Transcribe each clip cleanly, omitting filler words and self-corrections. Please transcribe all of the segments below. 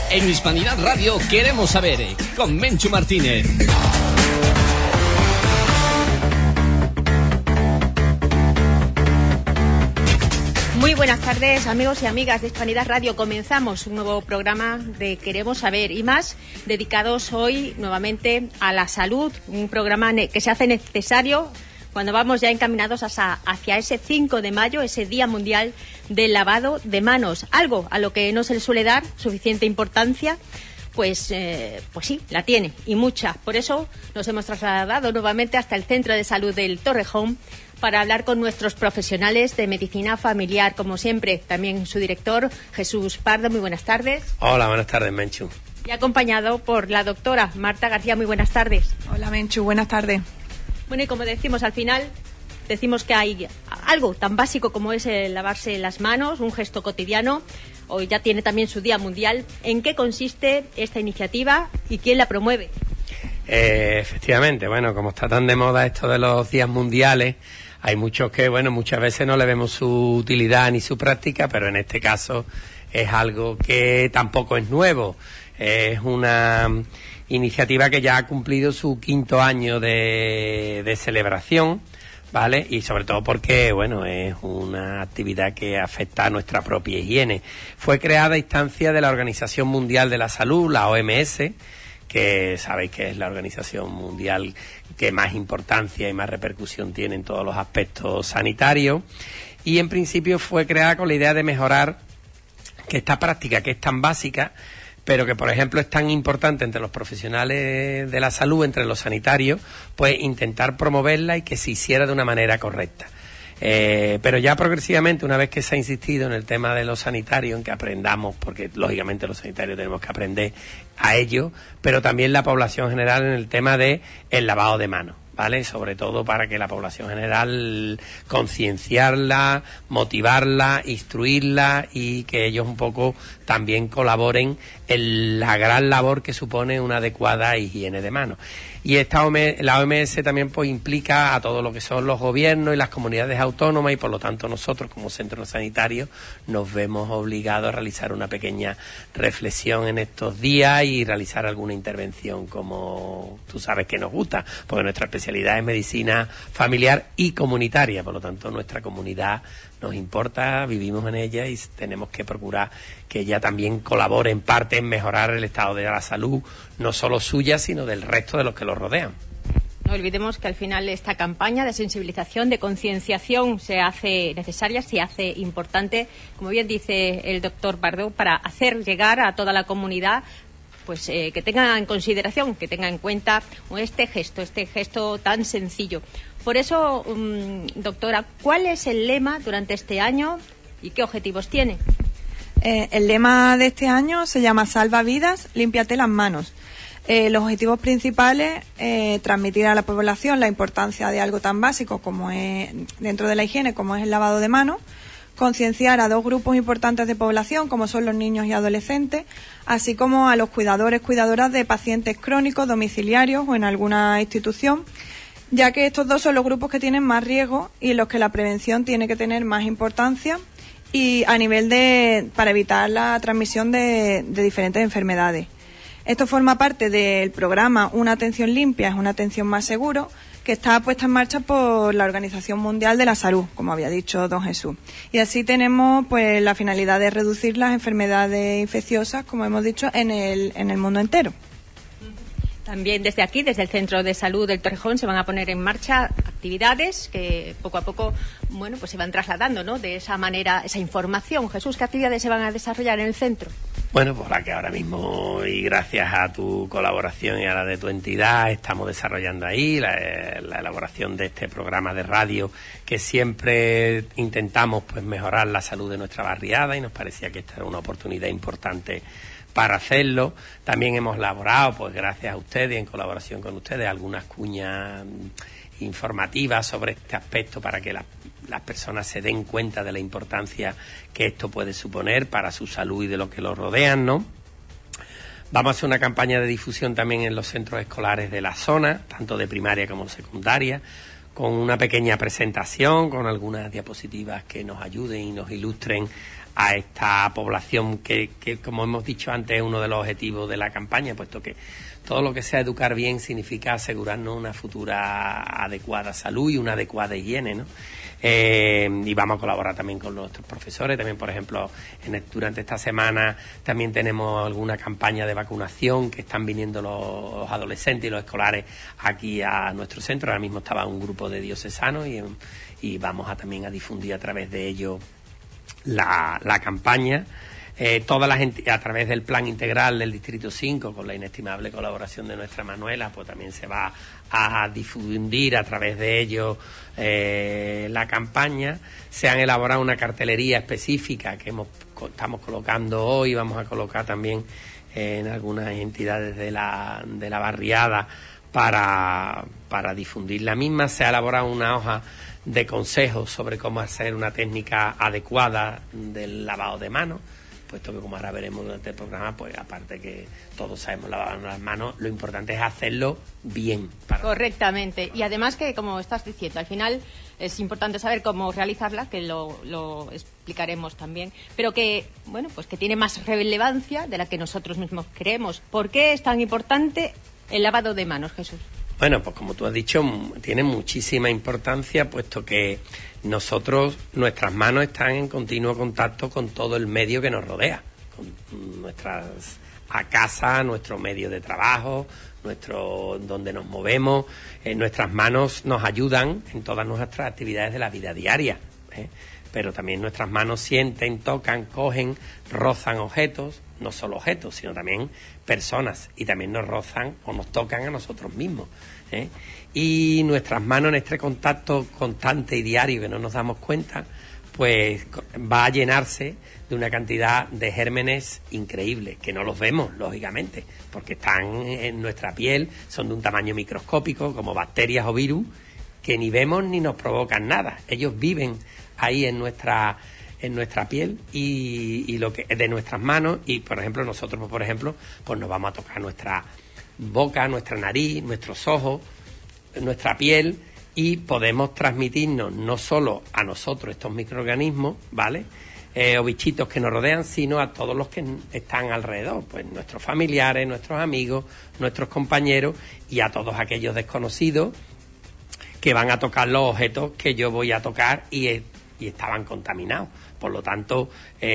En Hispanidad Radio queremos saber, con Menchu Martínez. Muy buenas tardes, amigos y amigas de Hispanidad Radio. Comenzamos un nuevo programa de Queremos Saber y más, dedicados hoy nuevamente a la salud, un programa que se hace necesario cuando vamos ya encaminados hacia ese 5 de mayo, ese Día Mundial del Lavado de Manos. Algo a lo que no se le suele dar suficiente importancia, pues sí, la tiene, y mucha. Por eso nos hemos trasladado nuevamente hasta el Centro de Salud del Torrejón para hablar con nuestros profesionales de medicina familiar, como siempre. También su director, Jesús Pardo. Muy buenas tardes. Hola, buenas tardes, Menchu. Y acompañado por la doctora Marta García. Muy buenas tardes. Hola, Menchu, buenas tardes. Bueno, y como decimos al final, decimos que hay algo tan básico como es lavarse las manos, un gesto cotidiano. Hoy ya tiene también su Día Mundial. ¿En qué consiste esta iniciativa y quién la promueve? Efectivamente, bueno, como está tan de moda esto de los días mundiales, hay muchos que, bueno, muchas veces no le vemos su utilidad ni su práctica, pero en este caso es algo que tampoco es nuevo. Es una iniciativa que ya ha cumplido su 5º año de celebración, ¿vale? Y sobre todo porque, bueno, es una actividad que afecta a nuestra propia higiene. Fue creada a instancia de la Organización Mundial de la Salud, la OMS, que sabéis que es la organización mundial que más importancia y más repercusión tiene en todos los aspectos sanitarios, y en principio fue creada con la idea de mejorar que esta práctica, que es tan básica, pero que, por ejemplo, es tan importante entre los profesionales de la salud, entre los sanitarios, pues intentar promoverla y que se hiciera de una manera correcta. Pero ya progresivamente, una vez que se ha insistido en el tema de los sanitarios, en que aprendamos, porque lógicamente los sanitarios tenemos que aprender a ello, pero también la población general en el tema de el lavado de manos, ¿vale? Sobre todo para que la población general concienciarla, motivarla, instruirla y que ellos un poco también colaboren en la gran labor que supone una adecuada higiene de manos. Y la OMS también pues implica a todo lo que son los gobiernos y las comunidades autónomas, y por lo tanto nosotros como centros sanitarios nos vemos obligados a realizar una pequeña reflexión en estos días y realizar alguna intervención como tú sabes que nos gusta, porque nuestra especialidad es medicina familiar y comunitaria, por lo tanto nuestra comunidad nos importa, vivimos en ella y tenemos que procurar que ella también colabore en parte en mejorar el estado de la salud, no solo suya, sino del resto de los que lo rodean. No olvidemos que al final esta campaña de sensibilización, de concienciación se hace necesaria, se hace importante, como bien dice el doctor Pardo, para hacer llegar a toda la comunidad pues que tenga en consideración, que tenga en cuenta este gesto tan sencillo. Por eso, doctora, ¿cuál es el lema durante este año y qué objetivos tiene? El lema de este año se llama Salva vidas, límpiate las manos. Los objetivos principales, transmitir a la población la importancia de algo tan básico como es dentro de la higiene, como es el lavado de manos, concienciar a 2 grupos importantes de población, como son los niños y adolescentes, así como a los cuidadores, cuidadoras de pacientes crónicos, domiciliarios o en alguna institución, ya que estos 2 son los grupos que tienen más riesgo y en los que la prevención tiene que tener más importancia y a nivel para evitar la transmisión de diferentes enfermedades. Esto forma parte del programa Una atención limpia es una atención más seguro, que está puesta en marcha por la Organización Mundial de la Salud, como había dicho don Jesús. Y así tenemos pues la finalidad de reducir las enfermedades infecciosas, como hemos dicho, en el mundo entero. También desde aquí, desde el Centro de Salud del Torrejón, se van a poner en marcha actividades que poco a poco, bueno, pues se van trasladando, ¿no? De esa manera, esa información. Jesús, ¿qué actividades se van a desarrollar en el centro? Bueno, pues la que ahora mismo, y gracias a tu colaboración y a la de tu entidad, estamos desarrollando ahí la elaboración de este programa de radio que siempre intentamos pues mejorar la salud de nuestra barriada, y nos parecía que esta era una oportunidad importante para hacerlo. También hemos elaborado, pues gracias a ustedes y en colaboración con ustedes, algunas cuñas informativas sobre este aspecto para que las personas se den cuenta de la importancia que esto puede suponer para su salud y de lo que los rodean, ¿no? Vamos a hacer una campaña de difusión también en los centros escolares de la zona, tanto de primaria como secundaria, con una pequeña presentación, con algunas diapositivas que nos ayuden y nos ilustren a esta población que, como hemos dicho antes, es uno de los objetivos de la campaña, puesto que todo lo que sea educar bien significa asegurarnos una futura adecuada salud y una adecuada higiene, ¿no? Y vamos a colaborar también con nuestros profesores. También, por ejemplo, durante esta semana también tenemos alguna campaña de vacunación, que están viniendo los adolescentes y los escolares aquí a nuestro centro. Ahora mismo estaba un grupo de diocesanos y vamos también a difundir a través de ellos la campaña. Toda la gente, a través del plan integral del Distrito 5, con la inestimable colaboración de nuestra Manuela, pues también se va a difundir a través de ellos la campaña. Se han elaborado una cartelería específica que estamos colocando hoy, vamos a colocar también en algunas entidades de la barriada para difundir la misma. Se ha elaborado una hoja de consejos sobre cómo hacer una técnica adecuada del lavado de manos, puesto que, como ahora veremos durante el programa, pues aparte que todos sabemos lavarnos las manos, lo importante es hacerlo bien. Correctamente. Y además que, como estás diciendo, al final es importante saber cómo realizarla, que lo explicaremos también, pero que, bueno, pues que tiene más relevancia de la que nosotros mismos creemos. ¿Por qué es tan importante el lavado de manos, Jesús? Bueno, pues como tú has dicho, tiene muchísima importancia, puesto que nuestras manos están en continuo contacto con todo el medio que nos rodea, con nuestras casa, nuestro medio de trabajo, donde nos movemos. Nuestras manos nos ayudan en todas nuestras actividades de la vida diaria, pero también nuestras manos sienten, tocan, cogen, rozan objetos, no solo objetos, sino también personas, y también nos rozan o nos tocan a nosotros mismos, y nuestras manos, en este contacto constante y diario que no nos damos cuenta, pues va a llenarse de una cantidad de gérmenes increíbles, que no los vemos, lógicamente, porque están en nuestra piel, son de un tamaño microscópico, como bacterias o virus, que ni vemos ni nos provocan nada. Ellos viven ahí en nuestra piel y lo que de nuestras manos. Y, por ejemplo, nosotros, pues nos vamos a tocar nuestra boca, nuestra nariz, nuestros ojos, nuestra piel, y podemos transmitirnos no solo a nosotros estos microorganismos, ¿vale?, o bichitos que nos rodean, sino a todos los que están alrededor, pues nuestros familiares, nuestros amigos, nuestros compañeros, y a todos aquellos desconocidos que van a tocar los objetos que yo voy a tocar y estaban contaminados. Por lo tanto,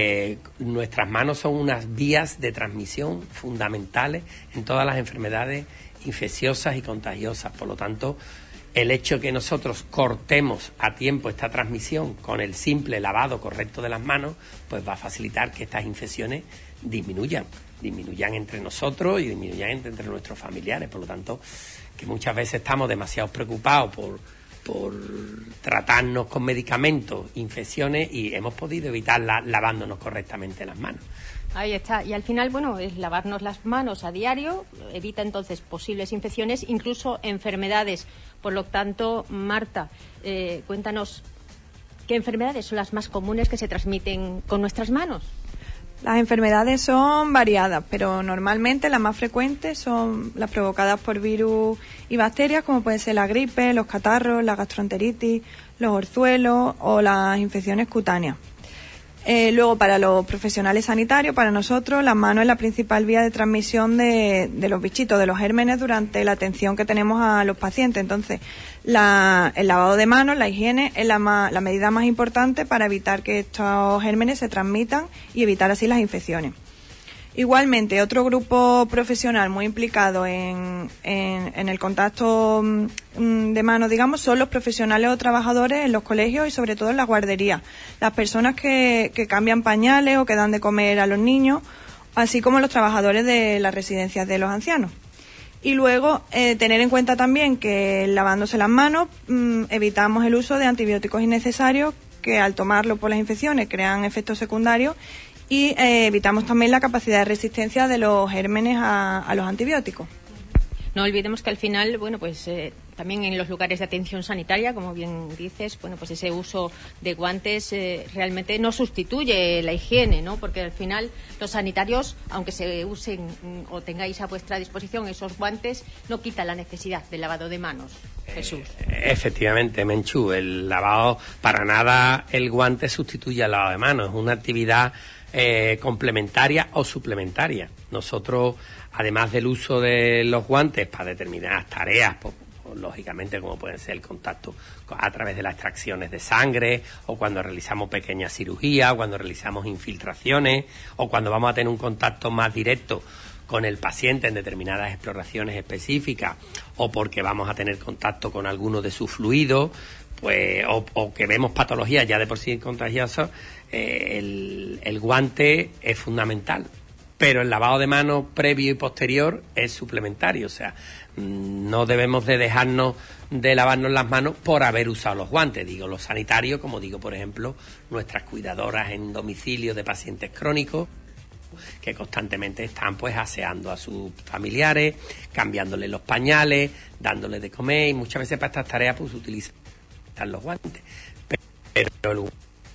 nuestras manos son unas vías de transmisión fundamentales en todas las enfermedades infecciosas y contagiosas. Por lo tanto, el hecho de que nosotros cortemos a tiempo esta transmisión con el simple lavado correcto de las manos, pues va a facilitar que estas infecciones disminuyan entre nosotros y disminuyan entre nuestros familiares. Por lo tanto, que muchas veces estamos demasiado preocupados por tratarnos con medicamentos infecciones, y hemos podido evitarlas lavándonos correctamente las manos. Ahí está. Y al final, bueno, es lavarnos las manos a diario, evita entonces posibles infecciones, incluso enfermedades. Por lo tanto, Marta, cuéntanos, ¿qué enfermedades son las más comunes que se transmiten con nuestras manos? Las enfermedades son variadas, pero normalmente las más frecuentes son las provocadas por virus y bacterias, como puede ser la gripe, los catarros, la gastroenteritis, los orzuelos o las infecciones cutáneas. Luego, para los profesionales sanitarios, para nosotros, las manos es la principal vía de transmisión de los bichitos, de los gérmenes, durante la atención que tenemos a los pacientes. Entonces, el lavado de manos, la higiene, es la medida más importante para evitar que estos gérmenes se transmitan y evitar así las infecciones. Igualmente, otro grupo profesional muy implicado en el contacto de manos, digamos, son los profesionales o trabajadores en los colegios y sobre todo en las guarderías. Las personas que cambian pañales o que dan de comer a los niños, así como los trabajadores de las residencias de los ancianos. Y luego, tener en cuenta también que lavándose las manos evitamos el uso de antibióticos innecesarios que, al tomarlo por las infecciones, crean efectos secundarios, y evitamos también la capacidad de resistencia de los gérmenes a los antibióticos. No olvidemos que al final, bueno, pues también en los lugares de atención sanitaria, como bien dices, bueno, pues ese uso de guantes realmente no sustituye la higiene, ¿no? Porque al final los sanitarios, aunque se usen o tengáis a vuestra disposición esos guantes, no quita la necesidad del lavado de manos. Jesús. Efectivamente, Menchú, el lavado, para nada el guante sustituye al lavado de manos, es una actividad complementaria o suplementaria. Nosotros, además del uso de los guantes para determinadas tareas, pues, lógicamente como pueden ser el contacto a través de las extracciones de sangre, o cuando realizamos pequeñas cirugías, o cuando realizamos infiltraciones, o cuando vamos a tener un contacto más directo con el paciente en determinadas exploraciones específicas, o porque vamos a tener contacto con alguno de sus fluidos, pues, o que vemos patologías ya de por sí contagiosas, el guante es fundamental. Pero el lavado de manos previo y posterior es suplementario, o sea, no debemos de dejarnos de lavarnos las manos por haber usado los guantes, digo los sanitarios, como digo, por ejemplo, nuestras cuidadoras en domicilio de pacientes crónicos, que constantemente están pues aseando a sus familiares, cambiándoles los pañales, dándoles de comer, y muchas veces para estas tareas pues utilizan los guantes. Pero el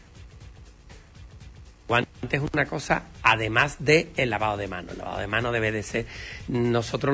guante es una cosa además de el lavado de manos. El lavado de manos debe de ser, nosotros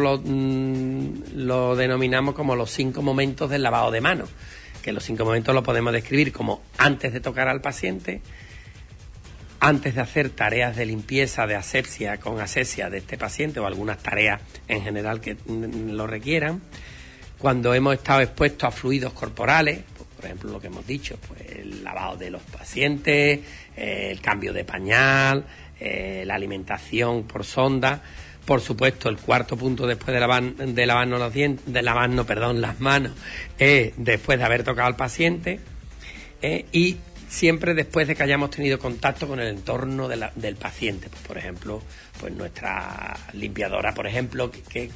lo denominamos como los 5 momentos del lavado de manos, que los 5 momentos lo podemos describir como antes de tocar al paciente, antes de hacer tareas de limpieza, de asepsia con asepsia de este paciente, o algunas tareas en general que lo requieran, cuando hemos estado expuestos a fluidos corporales, por ejemplo, lo que hemos dicho, pues el lavado de los pacientes, el cambio de pañal, la alimentación por sonda. Por supuesto, el cuarto punto después de lavarnos las manos, después de haber tocado al paciente, y siempre después de que hayamos tenido contacto con el entorno del paciente. Pues, por ejemplo, pues nuestra limpiadora, por ejemplo,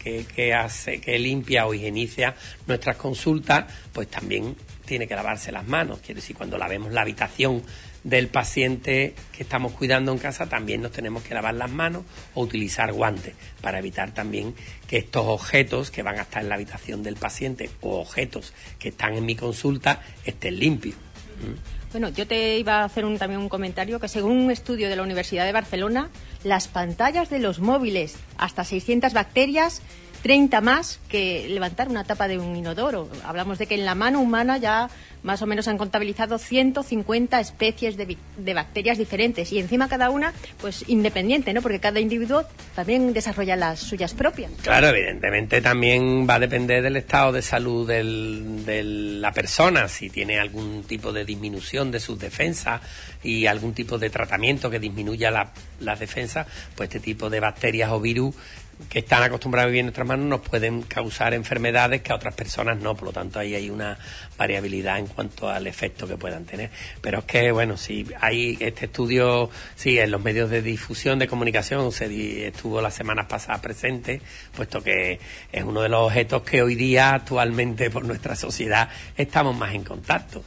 que limpia o higieniza nuestras consultas, pues también tiene que lavarse las manos. Quiere decir, cuando lavemos la habitación del paciente que estamos cuidando en casa, también nos tenemos que lavar las manos o utilizar guantes para evitar también que estos objetos que van a estar en la habitación del paciente o objetos que están en mi consulta estén limpios. Bueno, yo te iba a hacer también un comentario que según un estudio de la Universidad de Barcelona, las pantallas de los móviles, hasta 600 bacterias, 30 más que levantar una tapa de un inodoro. Hablamos de que en la mano humana ya más o menos han contabilizado 150 especies de bacterias diferentes, y encima cada una pues independiente, ¿no? Porque cada individuo también desarrolla las suyas propias. Claro, evidentemente también va a depender del estado de salud de la persona, si tiene algún tipo de disminución de sus defensas y algún tipo de tratamiento que disminuya las defensas, pues este tipo de bacterias o virus que están acostumbrados a vivir en nuestras manos nos pueden causar enfermedades que a otras personas no, por lo tanto ahí hay una variabilidad en cuanto al efecto que puedan tener. Pero es que, bueno, sí, hay este estudio, sí, en los medios de difusión de comunicación estuvo las semanas pasadas presente, puesto que es uno de los objetos que hoy día actualmente por nuestra sociedad estamos más en contacto.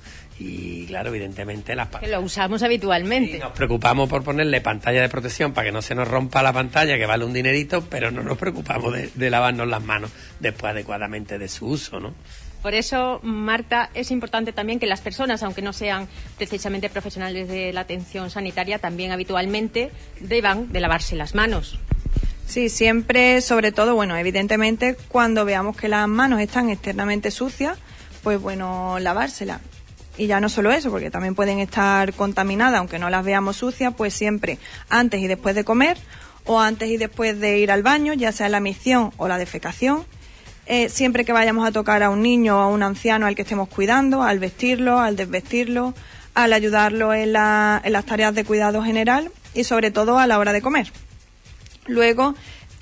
Y claro, evidentemente que lo usamos habitualmente. Sí, nos preocupamos por ponerle pantalla de protección para que no se nos rompa la pantalla, que vale un dinerito, pero no nos preocupamos de lavarnos las manos después adecuadamente de su uso, ¿no? Por eso, Marta, es importante también que las personas, aunque no sean precisamente profesionales de la atención sanitaria, también habitualmente deban de lavarse las manos. Sí, siempre, sobre todo, bueno, evidentemente, cuando veamos que las manos están externamente sucias, pues bueno, lavárselas. Y ya no solo eso, porque también pueden estar contaminadas, aunque no las veamos sucias, pues siempre antes y después de comer, o antes y después de ir al baño, ya sea la micción o la defecación. Siempre que vayamos a tocar a un niño o a un anciano al que estemos cuidando, al vestirlo, al desvestirlo, al ayudarlo en las tareas de cuidado general y sobre todo a la hora de comer. Luego,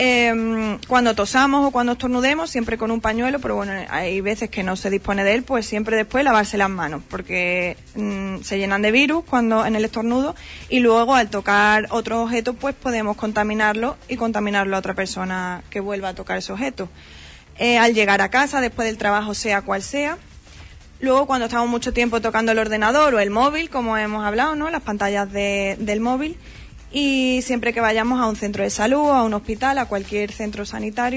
cuando tosamos o cuando estornudemos, siempre con un pañuelo, pero bueno, hay veces que no se dispone de él, pues siempre después lavarse las manos, porque se llenan de virus cuando en el estornudo, y luego al tocar otro objeto pues podemos contaminarlo y contaminarlo a otra persona que vuelva a tocar ese objeto. Al llegar a casa, después del trabajo, sea cual sea. Luego, cuando estamos mucho tiempo tocando el ordenador o el móvil, como hemos hablado, ¿no? Las pantallas del móvil. Y siempre que vayamos a un centro de salud, a un hospital, a cualquier centro sanitario,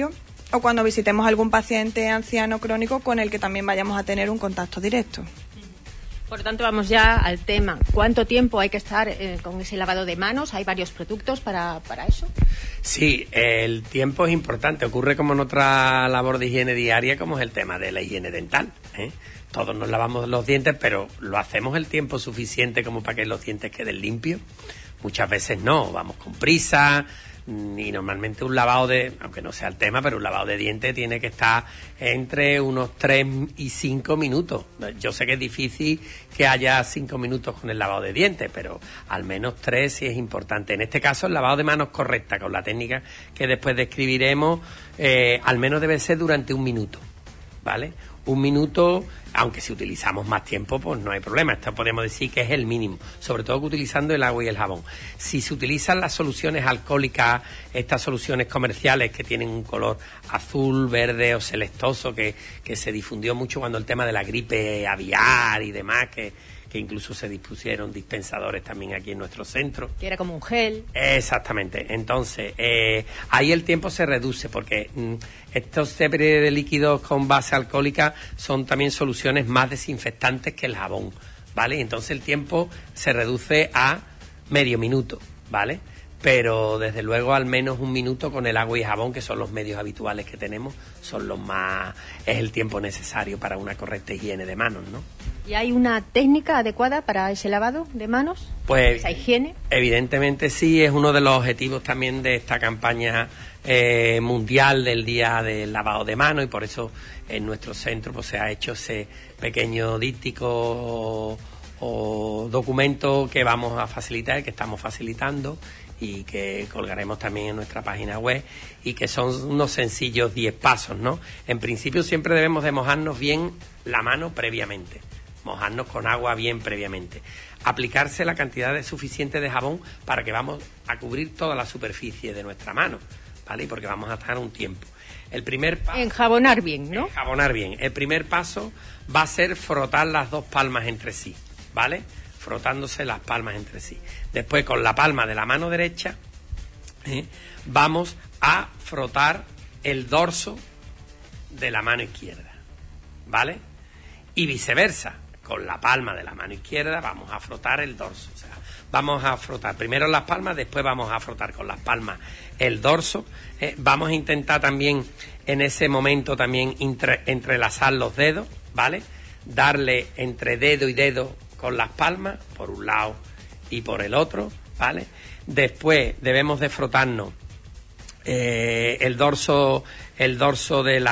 o cuando visitemos algún paciente anciano crónico con el que también vayamos a tener un contacto directo. Por lo tanto, vamos ya al tema. ¿Cuánto tiempo hay que estar con ese lavado de manos? ¿Hay varios productos para eso? Sí, el tiempo es importante. Ocurre como en otra labor de higiene diaria, como es el tema de la higiene dental, ¿eh? Todos nos lavamos los dientes, pero ¿lo hacemos el tiempo suficiente como para que los dientes queden limpios? Muchas veces no, vamos con prisa. Y normalmente un lavado aunque no sea el tema, pero un lavado de dientes tiene que estar entre unos 3 y 5 minutos. Yo sé que es difícil que haya 5 minutos con el lavado de dientes, pero al menos 3 sí es importante. En este caso, el lavado de manos correcta, con la técnica que después describiremos, al menos debe ser durante 1 minuto, ¿vale? 1 minuto, aunque si utilizamos más tiempo, pues no hay problema. Esto podemos decir que es el mínimo, sobre todo que utilizando el agua y el jabón. Si se utilizan las soluciones alcohólicas, estas soluciones comerciales que tienen un color azul, verde o celestoso, que se difundió mucho cuando el tema de la gripe aviar y demás, que incluso se dispusieron dispensadores también aquí en nuestro centro. Que era como un gel. Exactamente. Entonces, ahí el tiempo se reduce porque estos serie de líquidos con base alcohólica son también soluciones más desinfectantes que el jabón, ¿vale? Entonces el tiempo se reduce a medio minuto, ¿vale? Pero desde luego al menos 1 minuto con el agua y jabón, que son los medios habituales que tenemos, es el tiempo necesario para una correcta higiene de manos, ¿no? ¿Y hay una técnica adecuada para ese lavado de manos? Pues ¿Esa higiene? Evidentemente sí, es uno de los objetivos también de esta campaña mundial del Día del Lavado de Manos, y por eso en nuestro centro pues se ha hecho ese pequeño díptico o documento que vamos a facilitar, que estamos facilitando y que colgaremos también en nuestra página web, y que son unos sencillos 10 pasos, ¿no? En principio siempre debemos de mojarnos bien la mano previamente, mojarnos con agua bien previamente, aplicarse la cantidad suficiente de jabón para que vamos a cubrir toda la superficie de nuestra mano, ¿vale? Y porque vamos a estar un tiempo. El primer paso... Enjabonar bien, ¿no? Enjabonar bien. El primer paso va a ser frotar las 2 palmas entre sí, ¿vale? Frotándose las palmas entre sí. Después, con la palma de la mano derecha, vamos a frotar el dorso de la mano izquierda, ¿vale? Y viceversa, con la palma de la mano izquierda vamos a frotar el dorso. O sea, vamos a frotar primero las palmas, después vamos a frotar con las palmas el dorso. Vamos a intentar también en ese momento también entrelazar los dedos, ¿vale? Darle entre dedo y dedo con las palmas, por un lado y por el otro, ¿vale? Después debemos de frotarnos el dorso de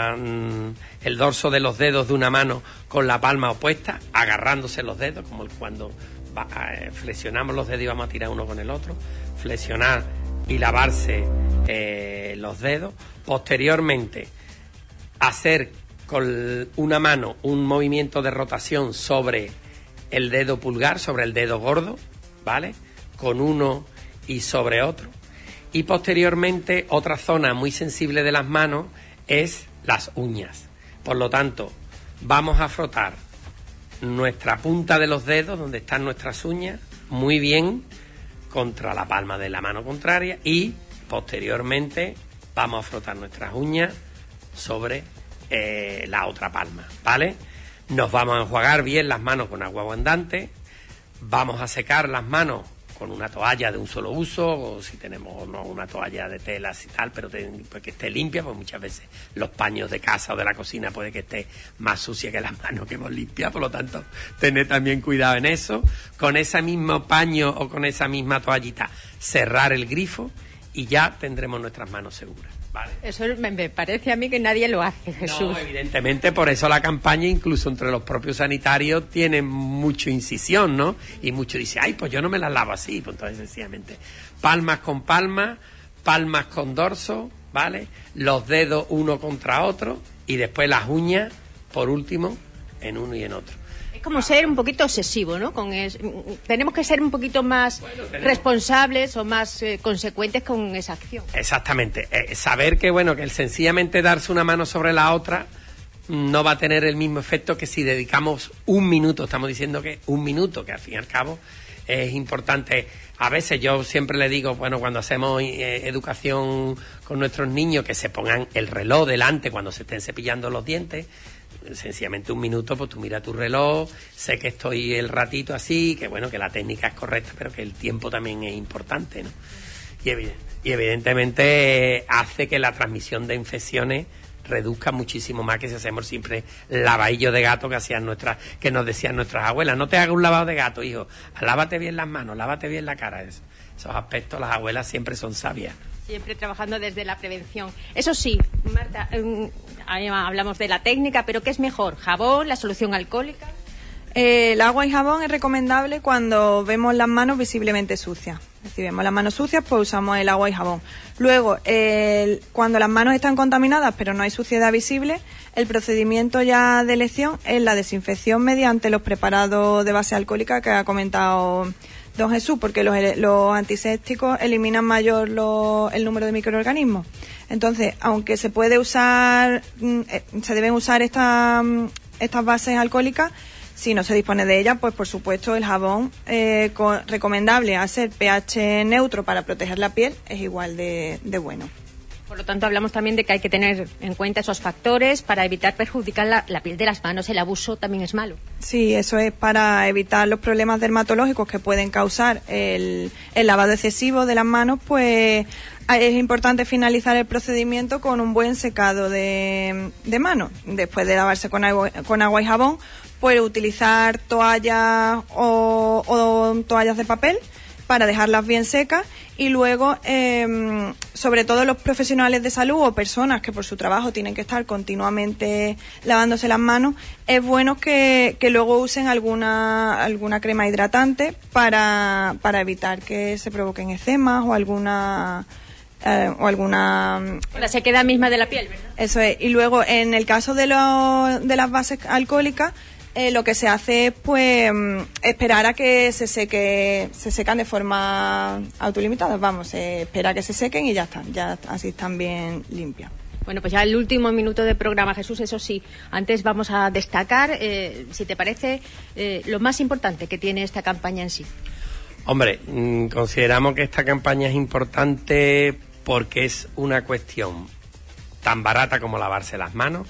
los dedos de una mano con la palma opuesta, agarrándose los dedos, como cuando flexionamos los dedos y vamos a tirar uno con el otro, flexionar y lavarse los dedos. Posteriormente, hacer con una mano un movimiento de rotación sobre el dedo pulgar, sobre el dedo gordo, ¿vale? Con uno y sobre otro. Y posteriormente, otra zona muy sensible de las manos es las uñas. Por lo tanto, vamos a frotar nuestra punta de los dedos, donde están nuestras uñas, muy bien contra la palma de la mano contraria, y posteriormente vamos a frotar nuestras uñas sobre la otra palma, ¿vale? Nos vamos a enjuagar bien las manos con agua abundante, vamos a secar las manos con una toalla de un solo uso, o si tenemos no una toalla de telas y tal, pero pues que esté limpia, porque muchas veces los paños de casa o de la cocina puede que esté más sucia que las manos que hemos limpiado, por lo tanto, tener también cuidado en eso. Con ese mismo paño o con esa misma toallita, cerrar el grifo y ya tendremos nuestras manos seguras. Vale. Eso me parece a mí que nadie lo hace, Jesús. No, evidentemente, por eso la campaña, incluso entre los propios sanitarios, tiene mucha incisión, ¿no? Y mucho dice, ay, pues yo no me las lavo así. Pues entonces, sencillamente, palmas con palmas, palmas con dorso, ¿vale? Los dedos uno contra otro y después las uñas, por último, en uno y en otro. Como ser un poquito obsesivo, ¿no? Tenemos que ser un poquito más responsables o más consecuentes con esa acción. Exactamente. Saber que, bueno, que el sencillamente darse una mano sobre la otra no va a tener el mismo efecto que si dedicamos 1 minuto. Estamos diciendo que 1 minuto, que al fin y al cabo es importante. A veces yo siempre le digo, bueno, cuando hacemos educación con nuestros niños, que se pongan el reloj delante cuando se estén cepillando los dientes. Sencillamente 1 minuto, pues tú mira tu reloj, sé que estoy el ratito así, que bueno, que la técnica es correcta, pero que el tiempo también es importante, ¿no? Y evidentemente hace que la transmisión de infecciones reduzca muchísimo más que si hacemos siempre lavadillo de gato que nos decían nuestras abuelas. No te hagas un lavado de gato, hijo, lávate bien las manos, lávate bien la cara. Esos aspectos las abuelas siempre son sabias. Siempre trabajando desde la prevención. Eso sí, Marta, hablamos de la técnica, pero ¿qué es mejor? ¿Jabón, la solución alcohólica? El agua y jabón es recomendable cuando vemos las manos visiblemente sucias. Si vemos las manos sucias, pues usamos el agua y jabón. Luego, cuando las manos están contaminadas pero no hay suciedad visible, el procedimiento ya de elección es la desinfección mediante los preparados de base alcohólica que ha comentado don Jesús, porque los antisépticos eliminan mayor el número de microorganismos. Entonces, aunque se puede usar, se deben usar estas bases alcohólicas, si no se dispone de ellas, pues por supuesto el jabón recomendable a ser pH neutro para proteger la piel es igual de bueno. Por lo tanto, hablamos también de que hay que tener en cuenta esos factores para evitar perjudicar la piel de las manos. El abuso también es malo. Sí, eso es para evitar los problemas dermatológicos que pueden causar el lavado excesivo de las manos, pues es importante finalizar el procedimiento con un buen secado de manos. Después de lavarse con agua y jabón, pues utilizar toallas o toallas de papel para dejarlas bien secas, y luego, sobre todo los profesionales de salud o personas que por su trabajo tienen que estar continuamente lavándose las manos, es bueno que luego usen alguna crema hidratante para evitar que se provoquen eczemas o alguna la sequedad misma de la piel, ¿verdad? Eso es. Y luego, en el caso de las bases alcohólicas, lo que se hace es pues esperar a que se secan de forma autolimitada. Vamos, se espera a que se sequen y ya están, ya así están bien limpias. Bueno, pues ya el último minuto de programa, Jesús, eso sí, antes vamos a destacar, si te parece, lo más importante que tiene esta campaña en sí. Hombre, consideramos que esta campaña es importante porque es una cuestión tan barata como lavarse las manos,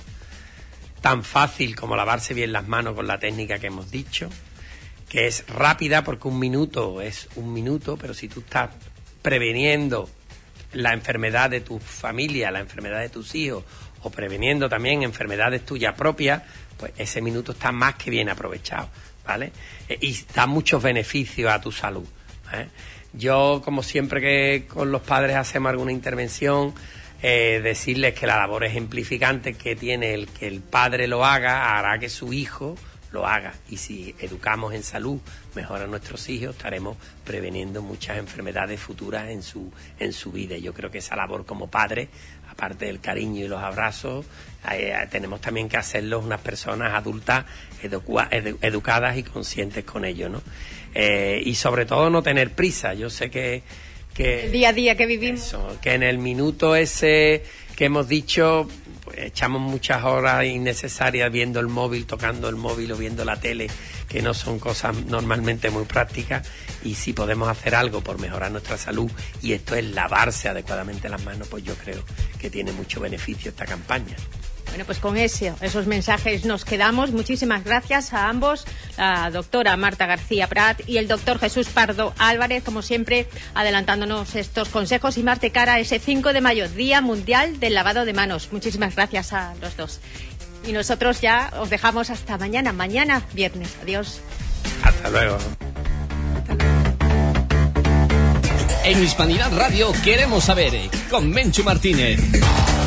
tan fácil como lavarse bien las manos con la técnica que hemos dicho, que es rápida porque 1 minuto es 1 minuto, pero si tú estás preveniendo la enfermedad de tu familia, la enfermedad de tus hijos, o preveniendo también enfermedades tuyas propias, pues ese minuto está más que bien aprovechado, ¿vale? Y da muchos beneficios a tu salud, ¿eh? Yo, como siempre que con los padres hacemos alguna intervención, decirles que la labor ejemplificante que tiene el que el padre lo haga hará que su hijo lo haga, y si educamos en salud mejor a nuestros hijos, estaremos preveniendo muchas enfermedades futuras en su vida. Yo creo que esa labor como padre, aparte del cariño y los abrazos, tenemos también que hacerlos unas personas adultas educadas y conscientes con ello, ¿no? Y sobre todo no tener prisa. Yo sé que el día a día que vivimos. Eso, que en el minuto ese que hemos dicho, pues echamos muchas horas innecesarias viendo el móvil, tocando el móvil o viendo la tele, que no son cosas normalmente muy prácticas, y si podemos hacer algo por mejorar nuestra salud, y esto es lavarse adecuadamente las manos, pues yo creo que tiene mucho beneficio esta campaña. Bueno, pues con esos mensajes nos quedamos. Muchísimas gracias a ambos, la doctora Marta García Prat y el doctor Jesús Pardo Álvarez, como siempre, adelantándonos estos consejos y más de cara a ese 5 de mayo, Día Mundial del Lavado de Manos. Muchísimas gracias a los dos. Y nosotros ya os dejamos hasta mañana viernes. Adiós. Hasta luego. En Hispanidad Radio queremos saber, con Menchu Martínez.